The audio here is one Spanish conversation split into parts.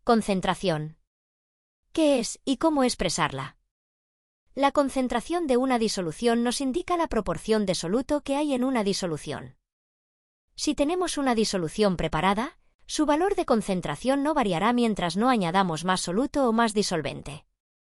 Concentración. ¿Qué es y cómo expresarla? La concentración de una disolución nos indica la proporción de soluto que hay en una disolución. Si tenemos una disolución preparada, su valor de concentración no variará mientras no añadamos más soluto o más disolvente.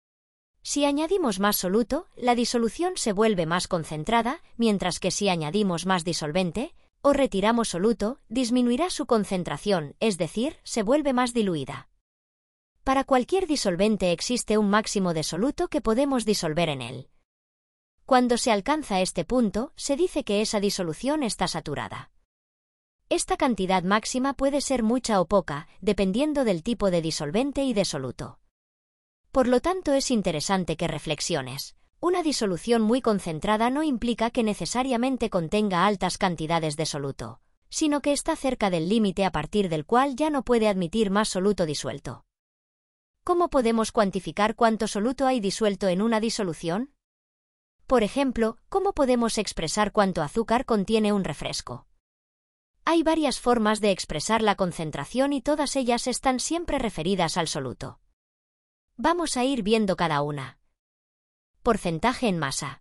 Si añadimos más soluto, la disolución se vuelve más concentrada, mientras que si añadimos más disolvente, o retiramos soluto, disminuirá su concentración, es decir, se vuelve más diluida. Para cualquier disolvente existe un máximo de soluto que podemos disolver en él. Cuando se alcanza este punto, se dice que esa disolución está saturada. Esta cantidad máxima puede ser mucha o poca, dependiendo del tipo de disolvente y de soluto. Por lo tanto, es interesante que reflexiones. Una disolución muy concentrada no implica que necesariamente contenga altas cantidades de soluto, sino que está cerca del límite a partir del cual ya no puede admitir más soluto disuelto. ¿Cómo podemos cuantificar cuánto soluto hay disuelto en una disolución? Por ejemplo, ¿cómo podemos expresar cuánto azúcar contiene un refresco? Hay varias formas de expresar la concentración y todas ellas están siempre referidas al soluto. Vamos a ir viendo cada una. Porcentaje en masa.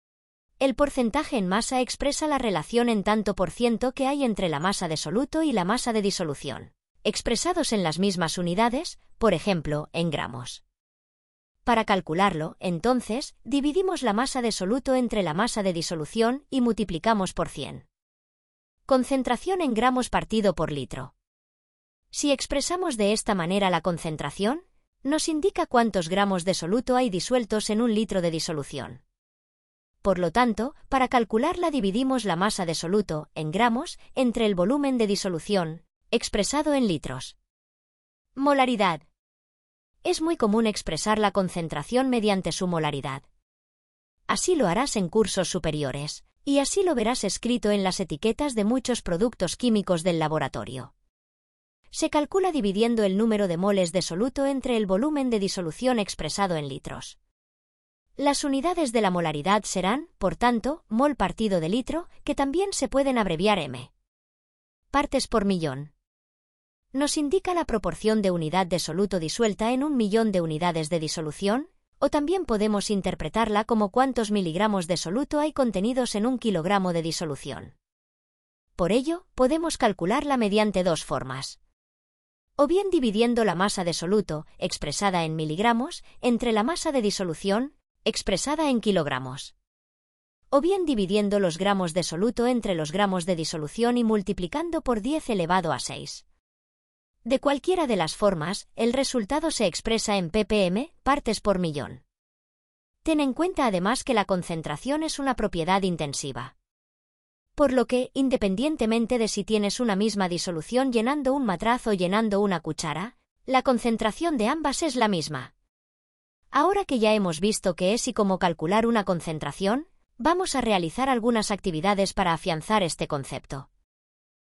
El porcentaje en masa expresa la relación en tanto por ciento que hay entre la masa de soluto y la masa de disolución, expresados en las mismas unidades, por ejemplo, en gramos. Para calcularlo, entonces, dividimos la masa de soluto entre la masa de disolución y multiplicamos por 100. Concentración en gramos partido por litro. Si expresamos de esta manera la concentración, nos indica cuántos gramos de soluto hay disueltos en un litro de disolución. Por lo tanto, para calcularla dividimos la masa de soluto, en gramos, entre el volumen de disolución, expresado en litros. Molaridad. Es muy común expresar la concentración mediante su molaridad. Así lo harás en cursos superiores, y así lo verás escrito en las etiquetas de muchos productos químicos del laboratorio. Se calcula dividiendo el número de moles de soluto entre el volumen de disolución expresado en litros. Las unidades de la molaridad serán, por tanto, mol partido de litro, que también se pueden abreviar m. Partes por millón. Nos indica la proporción de unidad de soluto disuelta en 1.000.000 de unidades de disolución, o también podemos interpretarla como cuántos miligramos de soluto hay contenidos en 1 kilogramo de disolución. Por ello, podemos calcularla mediante dos formas. O bien dividiendo la masa de soluto, expresada en miligramos, entre la masa de disolución, expresada en kilogramos. O bien dividiendo los gramos de soluto entre los gramos de disolución y multiplicando por 10 elevado a 6. De cualquiera de las formas, el resultado se expresa en ppm, partes por millón. Ten en cuenta además que la concentración es una propiedad intensiva. Por lo que, independientemente de si tienes una misma disolución llenando un matraz o llenando una cuchara, la concentración de ambas es la misma. Ahora que ya hemos visto qué es y cómo calcular una concentración, vamos a realizar algunas actividades para afianzar este concepto.